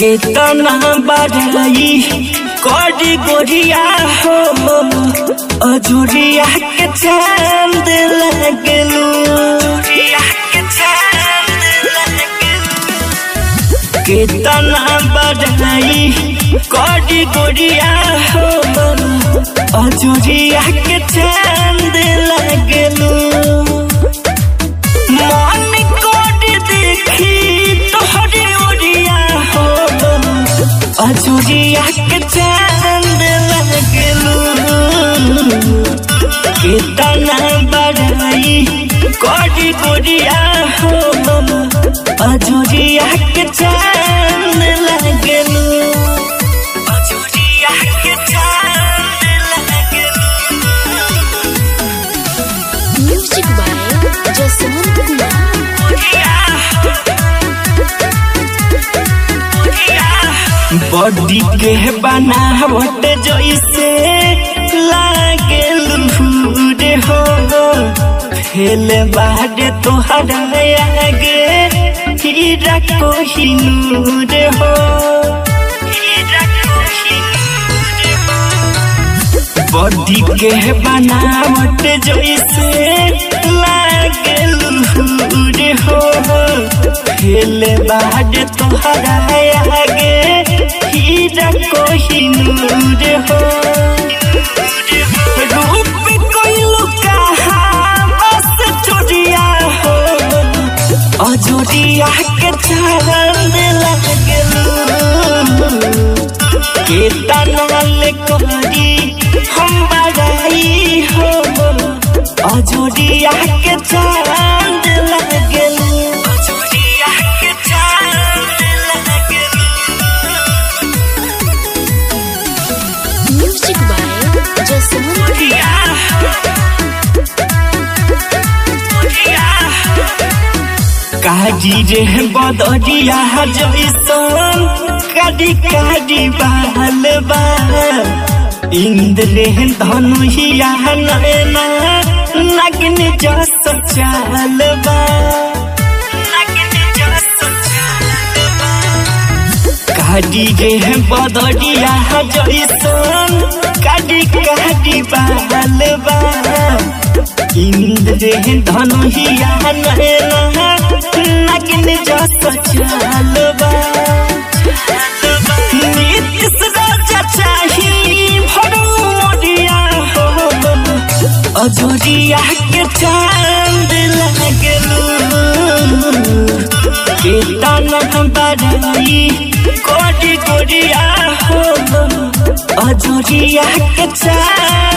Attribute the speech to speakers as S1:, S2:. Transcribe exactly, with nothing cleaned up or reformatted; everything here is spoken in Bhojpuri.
S1: केतना बढ़ाई कोडी गोरिया हो अजुरिया के चांद लगलू केतना बढ़ाई कोडी गोरिया हो अजुरिया के चांद लगलू मन कोडी देखी तोहरी ओरिया हो अजुरिया के चांद लगलू केतना बढ़ाई कोडी गोरिया हो अजुरिया के चांद लगलू अजुरिया के चांद लगलू।
S2: Music by Jaswant Kumar.
S1: Body के बनावट जैसे लागलू रे हो फेल बाड़े तोहरा आगे हीरा कोहिनूर हो बॉडी के बनावट जैसे लागलू रे हो फेल बाड़े तोहरा आगे हीरा कोहिनूर हो रूप कोइलू कहा बस चोरिया हो अजोरिया के चांद लगलू केतना ले कोरी हम बड़ाई हो अजोरिया के चांद लगलू अजोरिया के चांद लगलू।
S2: म्यूजिक बाय जसवंत
S1: काजी रे बदरिया जैसन काडी काडी बाल बा इंद्रे धनुहिया नैना नग्न जस चाल बा काडी रे बदरिया जैसन काडी काडी बाल बा इंद्रे धनुहिया नैना नग्न जस चाल बा नीतीश राजा चाही भरू मोरिया हो अजोरिया के चांद लगलू केतना बढ़ाई कोडी गोरिया हो अजोरिया के चांद